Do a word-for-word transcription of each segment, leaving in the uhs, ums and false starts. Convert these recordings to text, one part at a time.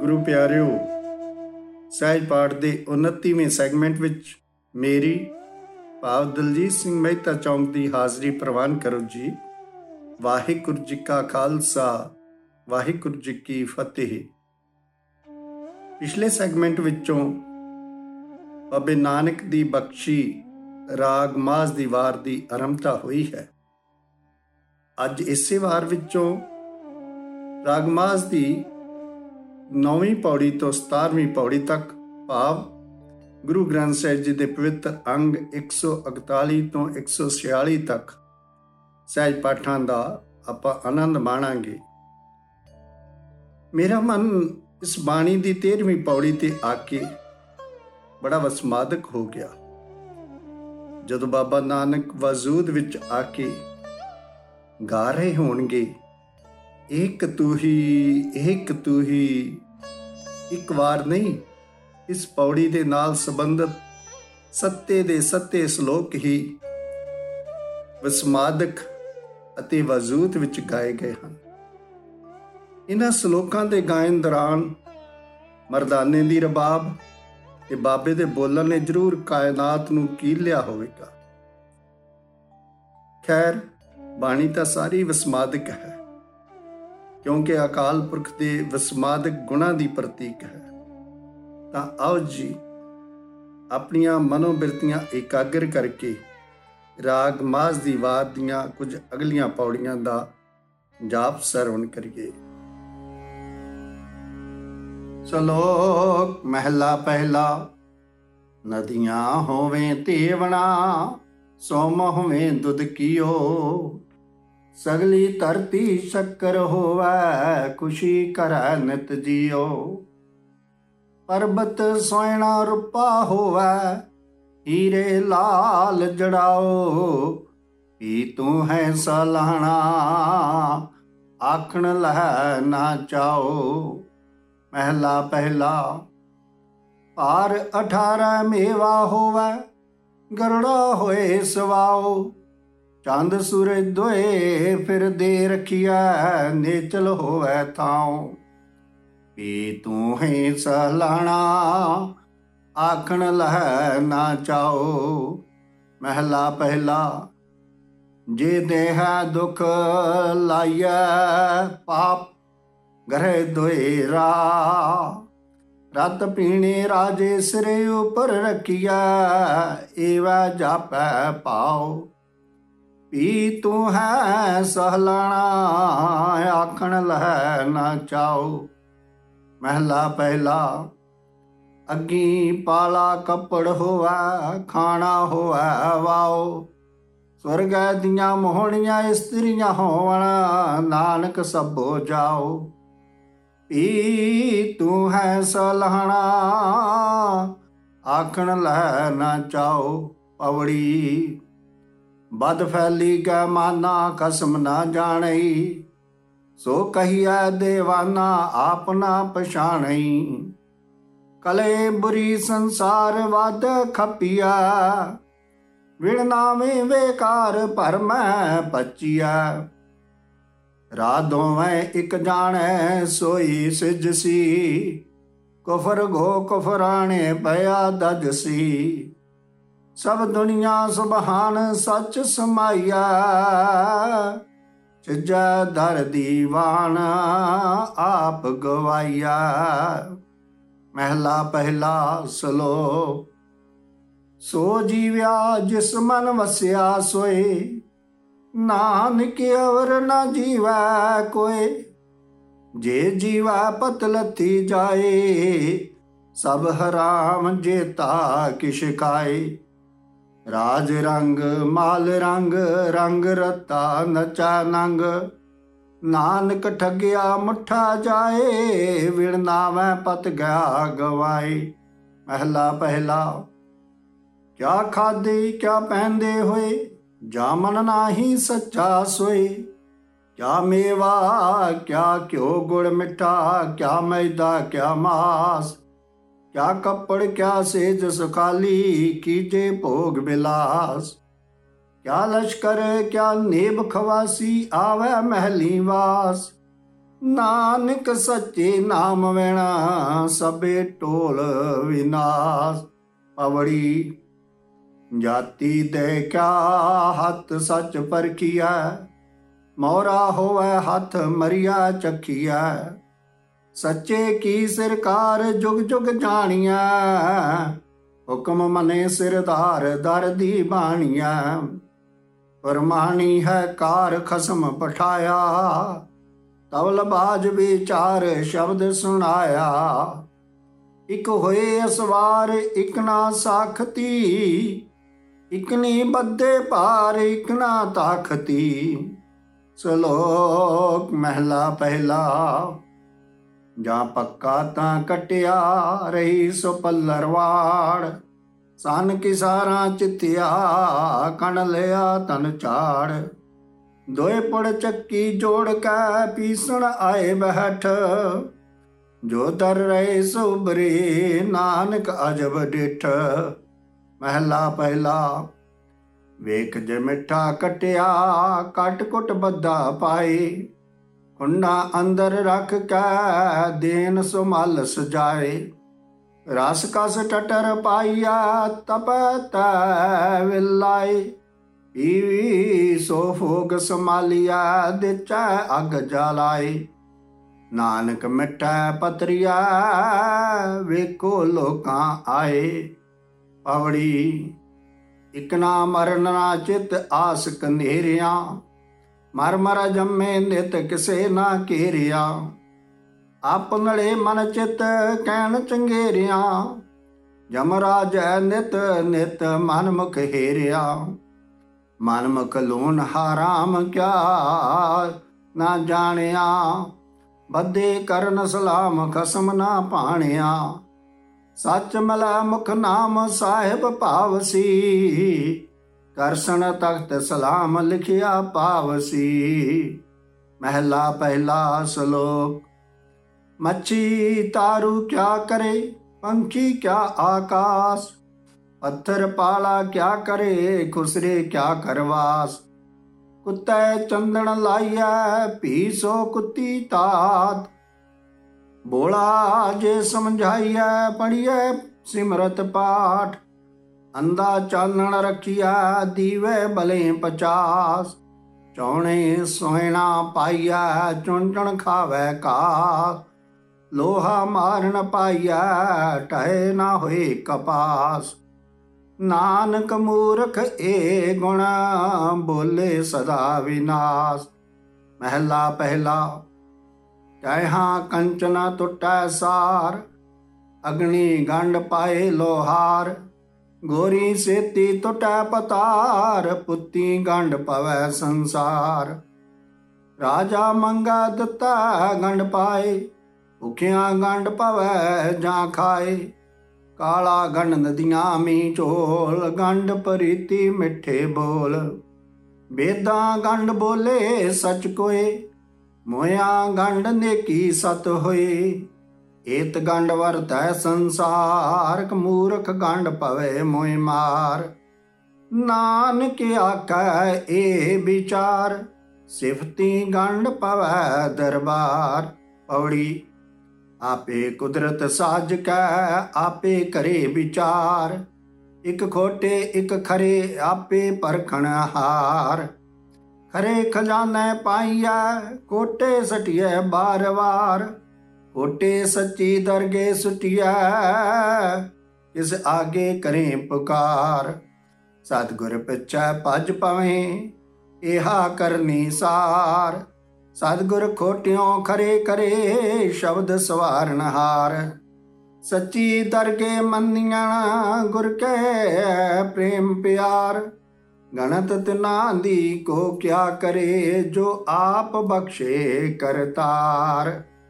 ਗੁਰੂ ਪਿਆਰਿਓ, ਸਹਿਜ ਪਾਠ ਦੇ ਉਨੱਤੀਵੇਂ ਸੈਗਮੈਂਟ ਵਿੱਚ ਮੇਰੀ ਭਾਵ ਦਲਜੀਤ ਸਿੰਘ ਮਹਿਤਾ ਚੌਂਕ ਦੀ ਹਾਜ਼ਰੀ ਪ੍ਰਵਾਨ ਕਰੋ ਜੀ। ਵਾਹਿਗੁਰੂ ਜੀ ਕਾ ਖਾਲਸਾ, ਵਾਹਿਗੁਰੂ ਜੀ ਕੀ ਫਤਿਹ। ਪਿਛਲੇ ਸੈਗਮੈਂਟ ਵਿੱਚੋਂ ਬਾਬੇ ਨਾਨਕ ਦੀ ਬਖਸ਼ੀ ਰਾਗ ਮਾਝ ਦੀ ਵਾਰ ਦੀ ਆਰੰਭਤਾ ਹੋਈ ਹੈ। ਅੱਜ ਇਸੇ ਵਾਰ ਵਿੱਚੋਂ ਰਾਗ ਮਾਝ ਦੀ ਨੌਵੀਂ ਪੌੜੀ ਤੋਂ ਸਤਾਰਵੀਂ ਪੌੜੀ ਤੱਕ ਭਾਵ ਗੁਰੂ ਗ੍ਰੰਥ ਸਾਹਿਬ ਜੀ ਦੇ ਪਵਿੱਤਰ ਅੰਗ ਇੱਕ ਸੌ ਇਕਤਾਲੀ ਤੋਂ ਇੱਕ ਸੌ ਛਿਆਲੀ ਤੱਕ ਸਹਿਜ ਪਾਠਾਂ ਦਾ ਆਪਾਂ ਆਨੰਦ ਮਾਣਾਂਗੇ। ਮੇਰਾ ਮਨ ਇਸ ਬਾਣੀ ਦੀ ਤੇਰਵੀਂ ਪੌੜੀ ਤੇ ਆ ਕੇ ਬੜਾ ਵਸਮਾਦਕ ਹੋ ਗਿਆ ਜਦੋਂ ਬਾਬਾ ਨਾਨਕ ਵਜੂਦ ਵਿੱਚ ਆ ਕੇ ਗਾ ਰਹੇ ਹੋਣਗੇ, ਇੱਕ ਤੂੰ ਹੀ ਇੱਕ ਤੂੰ ਹੀ। ਇੱਕ ਵਾਰ ਨਹੀਂ, ਇਸ ਪੌੜੀ ਦੇ ਨਾਲ ਸੰਬੰਧਿਤ ਸੱਤੇ ਦੇ ਸੱਤੇ ਸ਼ਲੋਕ ਹੀ ਵਸਮਾਦਕ ਅਤੇ ਵਜੂਦ ਵਿੱਚ ਗਾਏ ਗਏ ਹਨ। ਇਹਨਾਂ ਸ਼ਲੋਕਾਂ ਦੇ ਗਾਇਨ ਦੌਰਾਨ ਮਰਦਾਨੇ ਦੀ ਰਬਾਬ ਤੇ ਬਾਬੇ ਦੇ ਬੋਲਣ ਨੇ ਜ਼ਰੂਰ ਕਾਇਨਾਤ ਨੂੰ ਕੀਲਿਆ ਹੋਵੇਗਾ। ਖੈਰ, ਬਾਣੀ ਤਾਂ ਸਾਰੀ ਵਸਮਾਦਕ ਹੈ ਕਿਉਂਕਿ ਅਕਾਲ ਪੁਰਖ ਦੇ ਵਸਮਾਦਕ ਗੁਣਾਂ ਦੀ ਪ੍ਰਤੀਕ ਹੈ। ਤਾਂ ਆਓ ਜੀ, ਆਪਣੀਆਂ ਮਨੋਬਿਰਤੀਆਂ ਇਕਾਗਰ ਕਰਕੇ ਰਾਗ ਮਾਝ ਦੀ ਵਾਰ ਦੀਆਂ ਕੁਝ ਅਗਲੀਆਂ ਪੌੜੀਆਂ ਦਾ ਜਾਪ ਸਰਵਣ ਕਰੀਏ। ਸ਼ਲੋਕ ਮਹਿਲਾ ਪਹਿਲਾ। ਨਦੀਆਂ ਹੋਵੇ ਤੇਵਣਾ, ਸੋਮ ਹੋਵੇ ਦੁੱਧ ਕੀਓ। ਸਗਲੀ ਧਰਤੀ ਸ਼ੱਕਰ ਹੋਵੈ, ਖੁਸ਼ੀ ਕਰੈ ਨਿਤ ਜੀਓ। ਪਰਬਤ ਸੋਇਣਾ ਰੂਪਾ ਹੋਵੈ, ਹੀਰੇ ਲਾਲ ਜੜਾਓ। ਪੀ ਤੂੰ ਹੈ ਸਲਾਹਣਾ, ਆਖਣ ਲਹਿ ਨਾ ਚਾਓ। ਮਹਿਲਾ ਪਹਿਲਾ। ਭਾਰ ਅਠਾਰਾਂ ਮੇਵਾ ਹੋਵੈ, ਗਰੜਾ ਹੋਏ ਸਵਾਓ। ਚੰਦ ਸੂਰਜ ਦੋਏ ਫਿਰਦੇ ਰਖੀਐ, ਨੇਚਲ ਹੋਵੈ ਥਾਉ। ਪੀ ਤੂੰ ਹੈ ਸਲਾਹਣਾ, ਆਖਣ ਲਹਿ ਨਾ ਚਾਓ। ਮਹਿਲਾ ਪਹਿਲਾ। ਜੇ ਦੇਹ ਦੁਖ ਲਾਈਐ, ਪਾਪ ਗ੍ਰਹਿ ਦੋਏ ਰਾ। ਰਤ ਪੀਣੇ ਰਾਜੇ ਸਿਰੇ ਉਪਰ ਰਖੀਐ, ਏਵੈ ਜਾਪੈ ਪਾਉ। ਪੀ ਤੂੰ ਹੈ ਸਹਲਾਣਾ, ਆਖਣ ਲਹਿ ਨਾ ਚਾਓ। ਮਹਿਲਾ ਪਹਿਲਾ। ਅੱਗੀ ਪਾਲਾ ਕੱਪੜ ਹੋਵੈ, ਖਾਣਾ ਹੋਵੈ ਵਾਓ। ਸਵਰਗੈ ਦੀਆਂ ਮੋਹਣੀਆਂ ਇਸਤਰੀਆਂ ਹੋਵਣ, ਨਾਨਕ ਸਭੋ ਜਾਓ। ਪੀ ਤੂੰ ਹੈ ਸਲਾਹਣਾ, ਆਖਣ ਲਹਿ ਨਾ ਚਾਓ। ਪਵੜੀ। ਬਦ ਫੈਲੀ ਗੈ ਮਾਨਾ, ਕਸਮ ਨਾ ਜਾਣਈ। ਸੋ ਕਹੀਐ ਦੇਵਾਨਾ, ਆਪ ਨਾ ਪਛਾਣਈ। ਕਲੇ ਬੁਰੀ ਸੰਸਾਰ ਵਦ ਖਪੀਆ, ਵਿਣ ਨਾਵੇਂ ਵੇਕਾਰ ਭਰਮੈ ਪਚੀਆ। ਰਾਹ ਦੋਵੇਂ ਇੱਕ ਜਾਣੈ, ਸੋਈ ਸਿਜਸੀ। ਕੁਫਰ ਗੋ ਕੁਫਰਾਣੇ ਪਿਆ ਦਜਸੀ। ਸਭ ਦੁਨੀਆ ਸੁਬਹਾਨ ਸੱਚ ਸਮਾਈਆ। ਚਿਜੈ ਦਰ ਦੀਵਾਨ, ਆਪ ਗਵਾਈਆ। ਮਹਿਲਾ ਪਹਿਲਾ। ਸ਼ਲੋਕ। ਸੋ ਜੀਵਿਆ ਜਿਸ ਮਨ ਵਸਿਆ ਸੋਏ, ਨਾਨਕ ਅਵਰ ਨਾ ਜੀਵੈ ਕੋਏ। ਜੇ ਜੀਵੈ ਪਤ ਲੱਥੀ ਜਾਏ, ਸਭ ਹਰਾਮ ਜੇਤਾ ਕਿਛ ਖਾਏ। ਰਾਜ ਰੰਗ ਮਾਲ ਰੰਗ, ਰੰਗ ਰਤਾ ਨਚਾ ਨੰਗ। ਨਾਨਕ ਠੱਗਿਆ ਮੁੱਠਾ ਜਾਏ, ਵਿਣ ਨਾਵੈ ਪਤ ਗਿਆ ਗਵਾਏ। ਮਹਿਲਾ ਪਹਿਲਾ। ਕਿਆ ਖਾਦੇ ਕਿਆ ਪਹਿਨਦੇ ਹੋਏ, ਜਾ ਮਨ ਨਾਹੀ ਸੱਚਾ ਸੋਏ। ਕਿਆ ਮੇਵਾ ਕਿਆ ਘਿਓ ਗੁੜ ਮਿੱਠਾ, ਕਿਆ ਮੈਦਾ ਕਿਆ ਮਾਸ। ਕਿਆ ਕੱਪੜ ਕਿਆ ਸੇਜ ਸੁਖਾਲੀ, ਕੀਜੇ ਭੋਗ ਬਿਲਾਸ। ਕਿਆ ਲਸ਼ਕਰ ਕਿਆ ਨੇਬ ਖਵਾਸੀ, ਆਵੈ ਮਹਿਲੀ ਵਾਸ। ਨਾਨਕ ਸੱਚੇ ਨਾਮ ਵੈਣਾ ਸਭੇ ਢੋਲ ਵਿਨਾਸ਼। ਪਵੜੀ ਜਾਤੀ ਦੇ ਕਿਆ ਹੱਥ ਸੱਚ ਪਰਖੀਐ, ਮੋਰਾ ਹੋਵੇ ਹੱਥ ਮਰਿਆ ਚੱਖੀਐ। ਸੱਚੇ ਕੀ ਸਰਕਾਰ ਜੁਗ ਜੁਗ ਜਾਣੀਐ, ਹੁਕਮ ਮਨੇ ਸਿਰਦਾਰ ਦਰ ਦੀ ਬਾਣੀਐ। ਪਰਮਾਣੀ ਹੈ ਕਾਰ ਖਸਮ ਪਠਾਇਆ, ਤਵਲ ਬਾਜ ਵਿਚਾਰ ਸ਼ਬਦ ਸੁਣਾਇਆ। ਇਕ ਹੋਏ ਅਸਵਾਰ ਇਕ ਨਾ ਸਾਖਤੀ, ਇਕ ਨੀ ਬੱਧੇ ਭਾਰ ਇਕ ਨਾ ਤਾਖਤੀ। ਸ਼ਲੋਕ ਮਹਿਲਾ ਪਹਿਲਾ। ਜਾਂ ਪੱਕਾ ਤਾਂ ਕਟਿਆ ਰਹੀ ਸੋ ਪੱਲਰਵਾੜ, ਸਨ ਕਿਸਾਰਾਂ ਚਿੱਤਿਆ ਕਣ ਲਿਆ ਤਨ ਝਾੜ। ਦੋਏ ਪੜ ਚੱਕੀ ਜੋੜ ਕੇ ਪੀਸਣ ਆਏ ਬੈਠ, ਜੋ ਦਰ ਰਹੇ ਸੋ ਉਭਰੇ ਨਾਨਕ ਅਜਬ ਡਿਠ। ਮਹਿਲਾ ਪਹਿਲਾ। ਵੇਖ ਜੇ ਮਿੱਠਾ ਕਟਿਆ ਕੱਟ ਕੁੱਟ ਬੱਧਾ ਪਾਏ, ਕੁੰਡਾ ਅੰਦਰ ਰੱਖ ਕੇ ਦੇਨ ਸੁਮਲ ਸਜਾਏ। ਰਸ ਕਸ ਟਟਰ ਪਾਈਆ ਤਪੈ ਤੈ ਵਿਲਾਏ, ਪੀਵੀ ਸੋ ਭੋਗ ਸੰਭਾਲਿਆ ਦਿਚੈ ਅਗ ਜਲਾਏ। ਨਾਨਕ ਮਿੱਠਾ ਪਤਰੀਆ ਵੇਖੋ ਲੋਕਾਂ ਆਏ। ਪਵੜੀ ਇਕ ਨਾ ਮਰਨ ਨਾ ਚਿਤ ਆਸ ਕੰਧੇਰਿਆ, ਮਰ ਮਰ ਜੰਮੇ ਨਿਤ ਕਿਸੇ ਨਾ ਘੇਰਿਆ। ਆਪਨੜੇ ਮਨ ਚਿਤ ਕਹਿਣ ਚੰਗੇਰਿਆ, ਜਮਰਾਜ ਨਿਤ ਨਿਤ ਮਨ ਮੁਖ ਹੇਰਿਆ। ਮਨ ਮੁਖ ਲੂਣ ਹਰਾਮ ਕਿਆ ਨਾ ਜਾਣਿਆ, ਬੱਧੇ ਕਰਨ ਸਲਾਮ ਖਸਮ ਨਾ ਭਾਣਿਆ। ਸੱਚ ਮਿਲੈ ਮੁਖ ਨਾਮ ਸਾਹਿਬ ਭਾਵਸੀ, ਕਰਸਣ ਤਖਤ ਸਲਾਮ ਲਿਖਿਆ ਪਾਵਸੀ। ਮਹਿਲਾ ਪਹਿਲਾ। ਸ਼ਲੋਕ ਮੱਛੀ ਤਾਰੂ ਕਿਆ ਕਰੇ, ਪੰਖੀ ਕਿਆ ਆਕਾਸ। ਪੱਥਰ ਪਾਲਾ ਕਿਆ ਕਰੇ, ਖੁਸਰੇ ਕਿਆ ਕਰਵਾਸ। ਕੁੱਤੇ ਚੰਦਨ ਲਾਈਐ ਭੀ ਸੋ ਕੁੱਤੀ ਤਾਤ, ਬੋਲਾ ਜੇ ਸਮਝਾਈਐ ਪੜੀਐ ਸਿਮਰਤ ਪਾਠ। ਅੰਧਾ ਚਾਨਣ ਰੱਖਿਆ ਦੀਵੇ ਭਲੇ ਪਚਾਸ, ਚੌਣੇ ਸੋਹਣਾ ਪਾਈਐ ਚੁਣ ਚੁਣ ਖਾਵੈ ਘਾਸ। ਲੋਹਾ ਮਾਰਨ ਪਾਈਐ ਟਹੇ ਨਾ ਹੋਏ ਕਪਾਸ। ਨਾਨਕ ਮੂਰਖ ਏ ਗੁਣ ਬੋਲੇ ਸਦਾ ਵਿਨਾਸ਼। ਮਹਿਲਾ ਪਹਿਲਾ। ਕਹਿਹਾਂ ਕੰਚਨ ਟੁੱਟੈ ਸਾਰ, ਅਗਨੀ ਗੰਢ ਪਾਏ ਲੋਹਾਰ। ਗੋਰੀ ਸੇਤੀ ਟੁੱਟੈ ਪਤਾਰ, ਪੁੱਤੀ ਗੰਢ ਪਵੈ ਸੰਸਾਰ। ਰਾਜਾ ਮੰਗਾ ਦਿੱਤਾ ਗੰਢ ਪਾਏ, ਭੁਖਿਆ ਗੰਢ ਪਵੈ ਜਾਂ ਖਾਏ। ਕਾਲਾ ਗੰਢ ਨਦੀਆਂ ਮੀ ਝੋਲ, ਗੰਢ ਪਰੀਤੀ ਮਿੱਠੇ ਬੋਲ। ਬੇਦਾਂ ਗੰਢ ਬੋਲੇ ਸੱਚ ਕੋਏ, ਮੋਇਆ ਗੰਢ ਨੇਕੀ ਸਤ ਹੋਏ। ਏਤ ਗੰਢ ਵਰਤੈ ਸੰਸਾਰ, ਮੂਰਖ ਗੰਢ ਪਵੇ ਮੋਇ ਮਾਰ। ਨਾਨਕ ਆਖੈ ਏ ਵਿਚਾਰ, ਸਿਫਤੀ ਗੰਢ ਪਵੈ ਦਰਬਾਰ। ਪੌੜੀ ਆਪੇ ਕੁਦਰਤ ਸਾਜ ਕੈ ਆਪੇ ਕਰੇ ਵਿਚਾਰ। ਇਕ ਖੋਟੇ ਇਕ ਖਰੇ ਆਪੇ ਪਰਖਣ ਹਾਰ। ਖਰੇ ਖਜ਼ਾਨੇ ਪਾਈਐ ਕੋਟੇ ਸਟਿਐ ਬਾਰ ਵਾਰ। ਕੋਟੇ ਸੱਚੀ ਦਰਗੇ ਸੁਟਿਐ ਇਸ ਆਗੇ ਕਰੇ ਪੁਕਾਰ। ਸਤਿਗੁਰ ਪਿਛੈ ਭਜ ਪਵੇਂ ਇਹਾ ਕਰਨੀ ਸਾਰ। ਸਤਿਗੁਰ ਖੋਟਿਓਂ ਖਰੇ ਕਰੇ ਸ਼ਬਦ ਸਵਾਰਨ ਹਾਰ। ਸੱਚੀ ਦਰਗੇ ਮੰਨੀਆਂ ਗੁਰ ਕੈ ਪ੍ਰੇਮ ਪਿਆਰ। ਗਣਤ ਤਿਨਾ ਦੀ ਕੋ ਕਿਆ ਕਰੇ ਜੋ ਆਪ ਬਖਸ਼ੇ ਕਰਤਾਰ।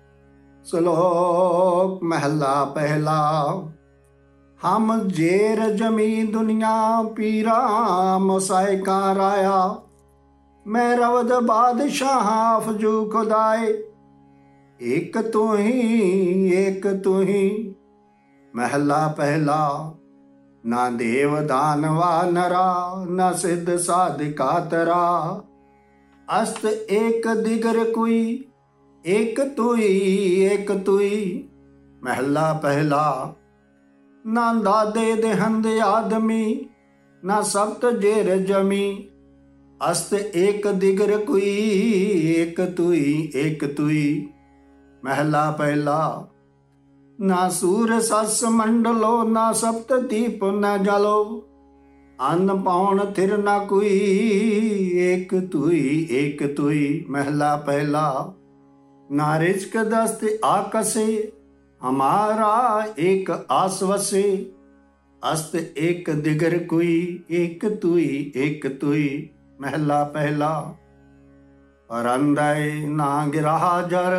ਸ਼ਲੋਕ ਮਹਿਲਾ ਪਹਿਲਾ। ਹਮ ਜੇਰ ਜਮੀ ਦੁਨੀਆ ਪੀਰਾ ਮਸਾਇਕਾ ਰਾਇਆ। ਮੈਂ ਰਵਦ ਬਾਦਸ਼ਾਹ ਅਫਜੂ ਖੁਦਾਏ। ਇੱਕ ਤੂੰ ਹੀ ਇੱਕ ਤੂੰ ਹੀ। ਮਹਿਲਾ ਪਹਿਲਾ। ਨਾ ਦੇਵ ਦਾਨਵਾ ਨਰਾ ਨਾ ਸਿੱਧ ਸਾਧਿਕਾ ਤਰਾ। ਅਸਤ ਏਕ ਦਿਗਰ ਕੋਈ ਏਕ ਤੁਈ ਏਕ ਤੁਈ। ਮਹਿਲਾ ਪਹਿਲਾ। ਨਾ ਦਾਦੇ ਦੇਹੰਦ ਆਦਮੀ, ਨਾ ਸਬਤ ਜੇਰ ਜਮੀ। ਅਸਤ ਏਕ ਦਿਗਰ ਕੁਈ, ਏਕ ਤੁਈ ਏਕ ਤੁਈ। ਮਹਿਲਾ ਪਹਿਲਾ। ਨਾ ਸੂਰ ਸਸ ਮੰਡਲੋ, ਨਾ ਸਪਤ ਦੀਪ ਨ ਜਲੋ। ਅੰਨ ਪਾਉਣ ਥਿਰ ਨਾ ਕੋਈ, ਏਕ ਤੁਈ ਏਕ ਤੁਈ। ਮਹਿਲਾ ਪਹਿਲਾ। ਨਾ ਰਿਜ਼ਕ ਦਸਤ ਆਕਸੇ, ਹਮਾਰਾ ਏਕ ਆਸ ਵਸੇ। ਅਸਤ ਏਕ ਦਿਗਰ ਕੋਈ, ਏਕ ਤੁਈ ਏਕ ਤੁਈ। ਮਹਿਲਾ ਪਹਿਲਾ। ਪਰੰਦੈ ਨਾ ਗਿਰਾਹਾ ਜਰ,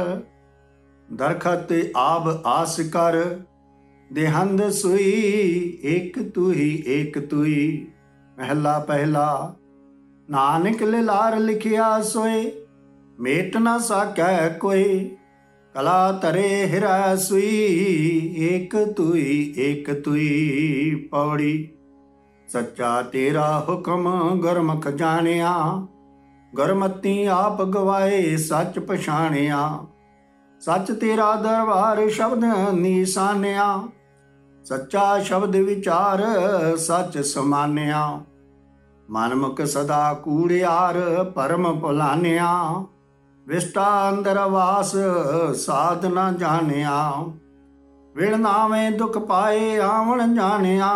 ਦਰਖਤ ਆਬ ਆਸ ਕਰ। ਦੇਹੰਦ ਸੂਈ, ਏਕ ਤੁਈ ਏਕ ਤੁਈ। ਮਹਿਲਾ ਪਹਿਲਾ। ਨਾਨਕ ਲਿਲਾਰ ਲਿਖਿਆ ਸੋਏ, ਮੇਟ ਨਾ ਸਾਕੈ ਕੋਈ। ਕਲਾ ਧਰੇ ਹਿਰੈ ਸੂਈ, ਏਕ ਤੁਈ ਏਕ ਤੁਈ। ਪੌੜੀ। ਸੱਚਾ ਤੇਰਾ ਹੁਕਮ ਗੁਰਮੁਖ ਜਾਣਿਆ। ਗੁਰਮਤੀ ਆਪ ਗਵਾਏ ਸੱਚ ਪਛਾਣਿਆ। ਸੱਚ ਤੇਰਾ ਦਰਬਾਰ ਸ਼ਬਦ ਨਿਸ਼ਾਨਿਆ। ਸੱਚਾ ਸ਼ਬਦ ਵਿਚਾਰ ਸੱਚ ਸਮਾਨਿਆ। ਮਨਮੁਖ ਸਦਾ ਕੂੜਿਆਰ ਪਰਮ ਭੁਲਾਨਿਆ। ਵਿਸ਼ਟਾ ਅੰਦਰ ਵਾਸ ਸਾਧ ਨਾ ਜਾਣਿਆ। ਵਿਣ ਨਾਵੇਂ ਦੁਖ ਪਾਏ ਆਵਣ ਜਾਣਿਆ।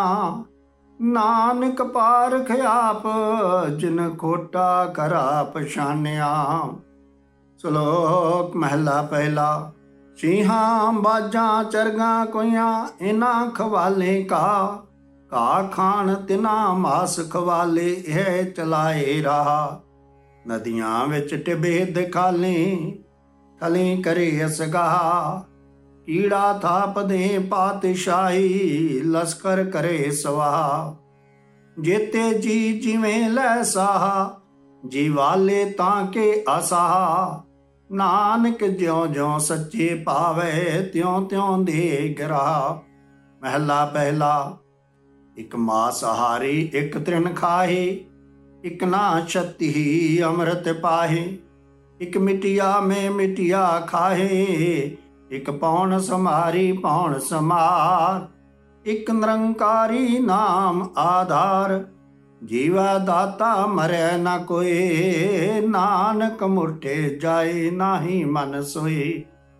ਨਾਨਕ ਪਾਰਖ ਆਪ ਜਿਨ ਖੋਟਾ ਕਰਾ ਪਛਾਨਿਆ। ਸ਼ਲੋਕ ਮਹਿਲਾ ਪਹਿਲਾ। ਸਿੰਘਾਂ ਬਾਜਾਂ ਚਰਗਾਂ ਕੋਈਆਂ, ਇਹਨਾਂ ਖਵਾਲੇ ਕਾ। ਘਾ ਖਾਣ ਤਿਨਾ ਮਾਸ ਖਵਾਲੇ, ਇਹ ਚਲਾਏ ਰਾਹ। ਨਦੀਆਂ ਵਿੱਚ ਟਿਬੇ ਦਿਖਾਲੇ, ਥਲੀ ਕਰੇ ਅਸਗਾਹ। ਕੀੜਾ ਥਾਪਦੇ ਪਾਤਸ਼ਾਹੀ, ਲਸਕਰ ਕਰੇ ਸਵਾਹ। ਜੇਤੇ ਜੀ ਜਿਵੇਂ ਲੈ ਸਾਹ, ਜੀ ਵਾਲੇ ਤਾਂ ਕੇ ਆਸਾਹ। ਨਾਨਕ ਜਿਉਂ ਜਿਉਂ ਸੱਚੇ ਪਾਵੇ, ਤਿਉਂ ਤਿਉਂ ਦੇ ਗਰਾਹ। ਮਹਿਲਾ ਪਹਿਲਾ। ਇਕ ਮਾਸਾਹਾਰੀ ਇਕ ਤ੍ਰਿਣ ਖਾਹੇ, ਇਕ ਨਾ ਛਤੀ ਅੰਮ੍ਰਿਤ ਪਾਹੇ। ਇਕ ਮਿਟਿਆ ਮੈਂ ਮਿਟਿਆ ਖਾਹੇ, ਇਕ ਪੌਣ ਸਮਾਰੀ ਪੌਣ ਸਮਾਰ। ਇਕ ਨਿਰੰਕਾਰੀ ਨਾਮ ਆਧਾਰ, ਜੀਵਾ ਦਾਤਾ ਮਰੈ ਨਾ ਕੋਇ। ਨਾਨਕ ਮੁਰਟੇ ਜਾਏ ਨਾਹੀ ਮਨ ਸੋਈ।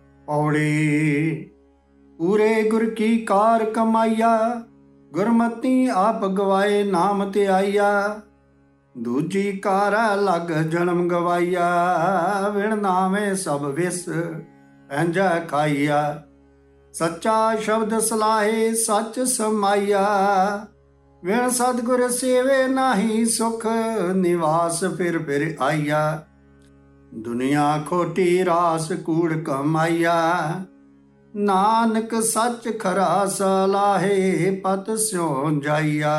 ਪੌੜੀ। ਪੂਰੇ ਗੁਰ ਕੀ ਕਾਰ ਕਮਾਈਆ, ਗੁਰਮਤੀ ਆਪ ਗਵਾਏ ਨਾਮ ਤੇ ਆਈਆ। ਦੂਜੀ ਕਾਰ ਲਗ ਜਨਮ ਗਵਾਈਆ, ਵਿਣ ਨਾਵੇਂ ਸਭ ਵਿਸ ਪੈਂਜੈ ਖਾਈਆ। ਸੱਚਾ ਸ਼ਬਦ ਸਲਾਹੇ ਸੱਚ ਸਮਾਈਆ, ਵਿਣ ਸਤਿਗੁਰ ਸੇਵੇ ਨਾਹੀ ਸੁਖ। ਨਿਵਾਸ ਫਿਰ ਫਿਰ ਆਈਆ, ਦੁਨੀਆ ਖੋਟੀ ਰਾਸ ਕੂੜ ਕਮਾਈਆ। ਨਾਨਕ ਸੱਚ ਖਰਾ ਸਲਾਹੇ, ਪਤ ਸਿਉ ਜਾਈਆ।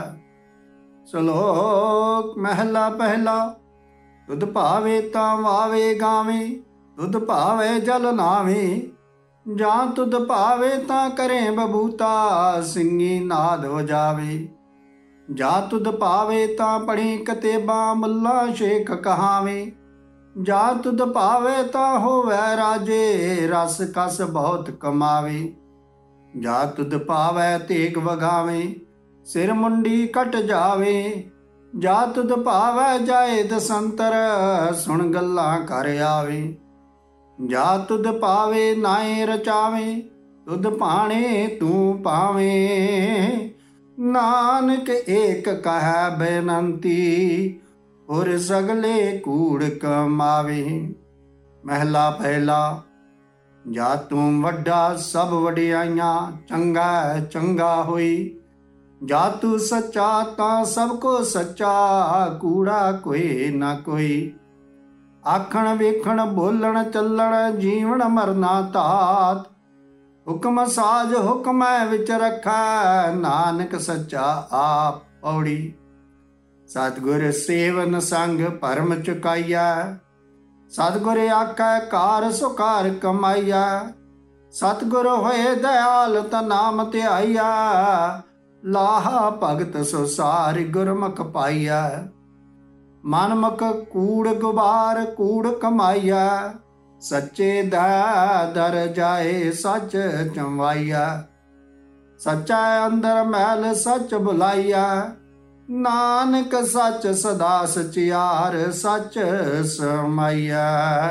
ਸ਼ਲੋਕ ਮਹਿਲਾ ਪਹਿਲਾ। ਤੁਧ ਭਾਵੇ ਤਾਂ ਵਾਵੇ ਗਾਵੇ, ਤੁਧ ਭਾਵੇ ਜਲ ਨਾਵੇ। ਜਾਂ ਤੁਧ ਭਾਵੇ ਤਾਂ ਕਰੇ ਬਬੂਤਾ, ਸਿੰਘੀ ਨਾਦ ਵਜਾਵੇ। ਜਾਂ ਤੁਧ ਭਾਵੇ ਤਾਂ ਪੜੀ ਕਤੇਬਾਂ, ਮੁੱਲਾ ਸ਼ੇਖ ਕਹਾਵੇ। ਜਾਂ ਤੁਧ ਭਾਵੇ ਤਾਂ ਹੋਵੇ ਰਾਜੇ, ਰਸ ਕਸ ਬਹੁਤ ਕਮਾਵੇ। ਜਾਂ ਤੁਧ ਭਾਵੇ ਤੇਗ ਵਗਾਵੇ, ਸਿਰ ਮੁੰਡੀ ਕਟ ਜਾਵੇ। ਜਾਂ ਤੁਧ ਭਾਵੇ ਜਾਏ ਦਸੰਤਰ, ਸੁਣ ਗੱਲਾਂ ਕਰ ਆਵੇ। ਜਾਂ ਤੁਧ ਭਾਵੇ ਨਾਏ ਰਚਾਵੇ, ਤੁਧ ਭਾਣੇ ਤੂੰ ਪਾਵੇਂ। ਨਾਨਕ ਏਕ ਕਹਿ ਬੇਨੰਤੀ, ਹੋਰ ਸਗਲੇ ਕੂੜ ਕਮਾਵੇ। ਮਹਿਲਾ ਪਹਿਲਾ। ਜਾਂ ਤੂੰ ਵੱਡਾ ਸਭ ਵਡਿਆਈਆਂ, ਚੰਗਾ ਚੰਗਾ ਹੋਈ। ਜਾਂ ਤੂੰ ਸੱਚਾ ਤਾਂ ਸਭ ਕੋ ਸੱਚਾ, ਕੂੜਾ ਕੋਈ ਨਾ ਕੋਈ। ਆਖਣ ਵੇਖਣ ਬੋਲਣ ਚੱਲਣ, ਜੀਵਨ ਮਰਨਾ ਧਾਤ। ਹੁਕਮ ਸਾਜ ਹੁਕਮੈ ਵਿੱਚ ਰੱਖੈ, ਨਾਨਕ ਸੱਚਾ ਆਪ। ਪੌੜੀ। ਸਤਿਗੁਰ ਸੇਵਨ ਸੰਗ ਭਰਮ ਚੁਕਾਈਆ। ਸਤਿਗੁਰ ਆਖੈ ਕਾਰ ਸੁਕਾਰ ਕਮਾਈਆ। ਸਤਿਗੁਰ ਹੋਏ ਦਇਆਲ ਤਾਂ ਨਾਮ ਧਿਆਈਆ। ਲਾਹਾ ਭਗਤ ਸੁਸਾਰਿ ਗੁਰਮੁਖ ਪਾਈਆ। ਮਨਮੁਖ ਕੂੜ ਗੁਬਾਰ ਕੂੜ ਕਮਾਈਆ। ਸੱਚੇ ਦਾ ਦਰ ਜਾਏ ਸੱਚ ਚੰਵਾਈਆ। ਸੱਚਾ ਅੰਦਰ ਮੈਲ ਸੱਚ ਬੁਲਾਈਆ। ਨਾਨਕ ਸੱਚ ਸਦਾ ਸਚਿਆਰ ਸੱਚ ਸਮਾਈਆ।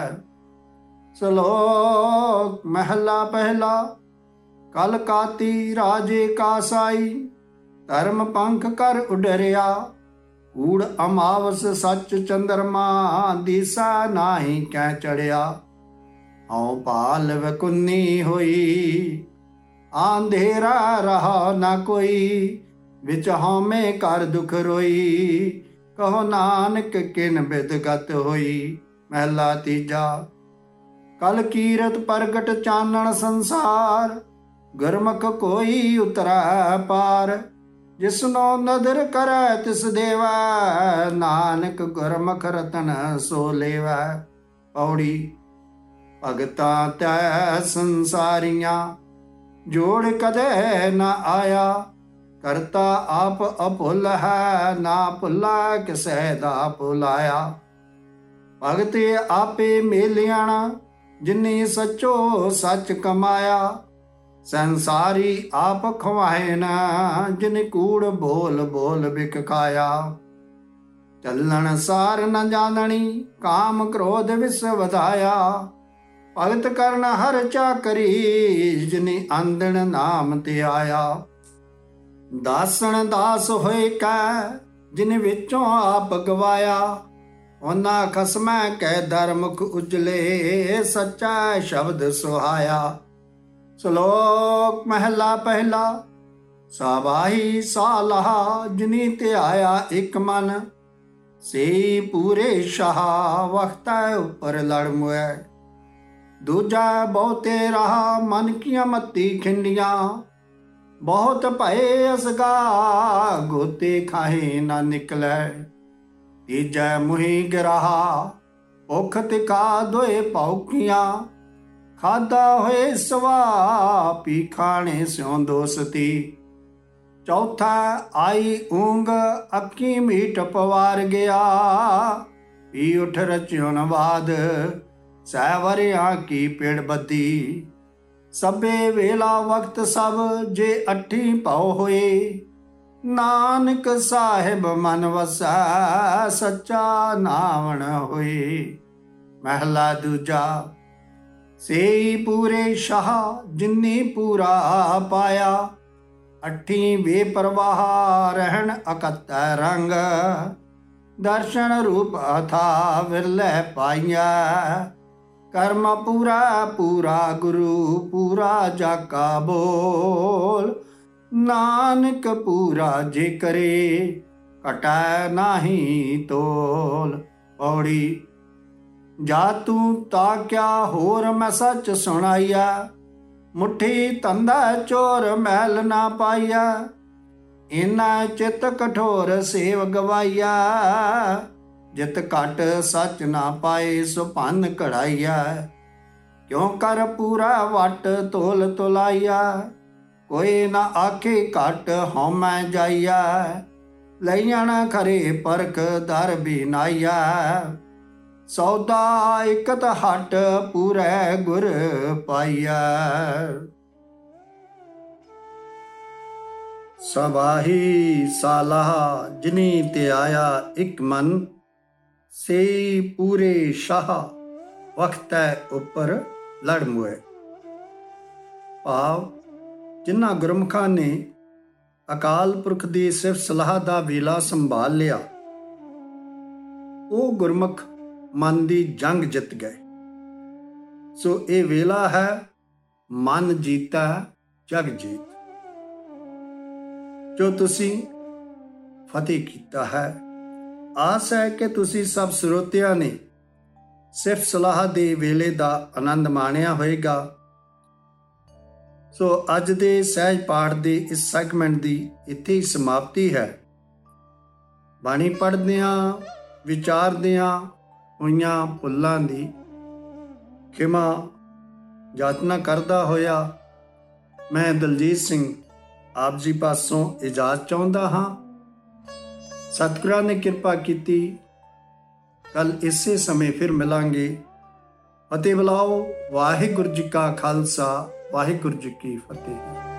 ਸ਼ਲੋਕ ਮਹਿਲਾ ਪਹਿਲਾ। ਕਲ ਕਾਤੀ ਰਾਜੇ ਕਾ ਸਾਈ। ਧਰਮ ਪੰਖ ਕਰ ਉਡਰਿਆ। ਕੂੜ ਅਮਾਵਸ ਸੱਚ ਚੰਦਰਮਾ। ਦੀਸਾ ਨਾਹੀ ਕੈ ਚੜਿਆ। ਹਉ ਭਾਲ ਵਕੁੰਨੀ ਹੋਈ। ਆਂਧੇਰਾ ਰਹਾ ਨਾ ਕੋਈ। ਵਿਚ ਹਉਮੈ ਕਰ ਦੁਖ ਰੋਈ। ਕਹੋ ਨਾਨਕ ਕਿਨ ਬਿਦ ਗਤ ਹੋਈ। ਮਹਿਲਾ ਤੀਜਾ। ਕਲ ਕੀਰਤ ਪ੍ਰਗਟ ਚਾਨਣ ਸੰਸਾਰ। ਗੁਰਮੁਖ ਕੋਈ ਉਤਰੈ ਪਾਰ। ਜਿਸਨੋ ਨਦਰ ਕਰੈ ਤਿਸ ਦੇਵੈ। ਨਾਨਕ ਗੁਰਮੁਖ ਰਤਨ ਸੋ ਲੇਵੈ। ਪੌੜੀ। ਭਗਤਾਂ ਤੈ ਸੰਸਾਰੀਆਂ। ਜੋੜ ਕਦੇ ਨਾ ਆਇਆ। ਕਰਤਾ ਆਪ ਅਭੁੱਲ ਹੈ। ਨਾ ਭੁੱਲਾ ਕਿਸੇ ਦਾ ਭੁਲਾਇਆ। ਭਗਤੇ ਆਪੇ ਮੇਲਿਆਣਾ। ਜਿਨੀ ਸੱਚੋ ਸੱਚ ਕਮਾਇਆ। ਸੰਸਾਰੀ ਆਪ ਖਵਾਏ ਨਾ। ਜਿਨ ਕੂੜ ਬੋਲ ਬੋਲ ਬਿਕ ਖਾਇਆ। ਚੱਲਣ ਸਾਰ ਨ ਜਾਣਣੀ। ਕਾਮ ਕ੍ਰੋਧ ਵਿਸ ਵਧਾਇਆ। ਭਗਤ ਕਰਨ ਹਰ ਚਾਕਰੀ। ਜਿਨੀ ਆਂਦਣ ਨਾਮ ਤੇ ਆਇਆ। ਦਾਸਣ ਦਾਸ ਹੋਏ ਕੈ। ਜਿਨ ਵਿੱਚੋਂ ਆਪ ਗਵਾਇਆ। ਉਹਨਾਂ ਖਸਮੈ ਕੈ ਦਰਮੁਖ ਉਜਲੇ। ਸੱਚਾ ਸ਼ਬਦ ਸੁਹਾਇਆ। ਸ਼ਲੋਕ ਮਹਿਲਾ ਪਹਿਲਾ। ਸਾਬਾਹੀ ਸਾਲਹਾ। ਜਿਨੀ ਧਿਆਇਆ ਇੱਕ ਮਨ। ਸੇ ਪੂਰੇ ਸ਼ਾਹ। ਵਖਤੈ ਉੱਪਰ ਲੜ ਮੁਐ। ਦੂਜਾ ਬਹੁਤੇ ਰਹਾ। ਮਨ ਕੀਆਂ ਮੱਤੀ ਖਿੰਡੀਆਂ। ਬਹੁਤ ਭਏ ਅਸਗਾ। ਗੋਤੇ ਖਾਹੇ ਨਾ ਨਿਕਲੈ। ਤੀਜੈ ਮੁਹੀ ਗਿਰਾਹਾ। ਭੁੱਖ ਤਿਕਾ ਦੋਏ ਭੌਕੀਆਂ। ਖਾਧਾ ਹੋਏ ਸਵਾ। ਪੀ ਖਾਣੇ ਸਿਉ ਦੋਸਤੀ। ਚੌਥਾ ਆਈ ਊਂਗ। ਅੱਖੀ ਮੀਟ ਪਵਾਰ ਗਿਆ। ਪੀ ਉਠ ਰਚਿਉਨ ਬਾਦ। ਸਹਿ ਵਰਿਆਂ ਕੀ ਪੇੜ ਬੱਦੀ। ਸਭੇ ਵੇਲਾ ਵਕਤ ਸਭ। ਜੇ ਅੱਠੀ ਭਉ ਹੋਏ। ਨਾਨਕ ਸਾਹਿਬ ਮਨ ਵਸੈ। ਸੱਚਾ ਨਾਵਣ ਹੋਏ। ਮਹਿਲਾ ਦੂਜਾ। ਸੇ ਪੂਰੇ ਸ਼ਾਹ। ਜਿਨੀ ਪੂਰਾ ਪਾਇਆ। ਅੱਠੀ ਬੇਪਰਵਾਹ। ਰਹਿਣ ਅਕਤੈ ਰੰਗ। ਦਰਸ਼ਨ ਰੂਪ ਅਥਾ ਵਿਰਲੇ ਪਾਈਆ। ਕਰਮ ਪੂਰਾ ਪੂਰਾ ਗੁਰੂ। ਪੂਰਾ ਜਾਕਾ ਬੋਲ। ਨਾਨਕ ਪੂਰਾ ਜੇ ਕਰੇ। ਘਟੈ ਨਾਹੀ ਤੋਲ। ਪੌੜੀ। ਜਾ ਤੂੰ ਤਾ ਕਿਆ ਹੋਰ ਮੈਂ ਸੱਚ ਸੁਣਾਈਆ। ਮੁੱਠੀ ਧੰਦਾ ਚੋਰ ਮੈਲ ਨਾ ਪਾਈਆ। ਇਨਾ ਚਿਤ ਕਠੋਰ ਸੇਵ ਗਵਾਈਆ। ਜਿਤ ਘਟ ਸੱਚ ਨਾ ਪਾਏ ਸੋ ਭੰਨ ਕਢਾਈਆ। ਕਿਉ ਕਰ ਪੂਰਾ ਵਟ ਤੋਲ ਤੁਲਾਈਆ। ਕੋਈ ਨਾ ਆਖੇ ਘਟ ਹਉਮੈ ਜਾਈਆ। ਲਈਣ ਖਰੇ ਪਰਖ ਦਰ ਬਿਨਾਈਆ। ਸੌਦਾ ਇਕਤ ਹਟ ਪੂਰੈ ਗੁਰ ਪਾਈਆ। ਸਬਾਹੀ ਸਾਲਾਹ। ਜਿਨੀ ਧਿਆਇਆ ਇੱਕ ਮਨ। ਸੇ ਪੂਰੇ ਸ਼ਾਹ। ਵਖਤੈ ਉੱਪਰ ਲੜ ਮੁਐ। ਭਾਵ ਜਿਨ੍ਹਾਂ ਗੁਰਮੁਖਾਂ ਨੇ ਅਕਾਲ ਪੁਰਖ ਦੀ ਸਿਫਤ ਸਲਾਹ ਦਾ ਵੇਲਾ ਸੰਭਾਲ ਲਿਆ। ਉਹ ਗੁਰਮੁਖ ਮਨ ਦੀ ਜੰਗ ਜਿੱਤ ਗਏ। ਸੋ ਇਹ ਵੇਲਾ ਹੈ ਮਨ ਜੀਤਾ ਜਗ ਜੀਤ। ਜੋ ਤੁਸੀਂ ਫਤਿਹ ਕੀਤਾ ਹੈ। ਆਸ ਹੈ ਕਿ ਤੁਸੀਂ ਸਭ ਸਰੋਤਿਆਂ ਨੇ ਸਿਫਤ ਸਲਾਹ ਦੇ ਵੇਲੇ ਦਾ ਆਨੰਦ ਮਾਣਿਆ ਹੋਵੇਗਾ। ਸੋ ਅੱਜ ਦੇ ਸਹਿਜ ਪਾਠ ਦੇ ਇਸ ਸੈਗਮੈਂਟ ਦੀ ਇੱਥੇ ਹੀ ਸਮਾਪਤੀ ਹੈ। ਬਾਣੀ ਪੜ੍ਹਦਿਆਂ ਵਿਚਾਰਦਿਆਂ ਹੋਈਆਂ ਭੁੱਲਾਂ ਦੀ ਖਿਮਾ ਯਾਤਨਾ ਕਰਦਾ ਹੋਇਆ ਮੈਂ ਦਲਜੀਤ ਸਿੰਘ ਆਪ ਜੀ ਪਾਸੋਂ ਇਜਾਜ਼ਤ ਚਾਹੁੰਦਾ ਹਾਂ। ਸਤਿਗੁਰਾਂ ਨੇ ਕਿਰਪਾ ਕੀਤੀ। ਕੱਲ ਇਸੇ ਸਮੇਂ ਫਿਰ ਮਿਲਾਂਗੇ। ਅਤੇ ਬੁਲਾਓ। ਵਾਹਿਗੁਰੂ ਜੀ ਕਾ ਖਾਲਸਾ, ਵਾਹਿਗੁਰੂ ਜੀ ਕੀ ਫਤਿਹ।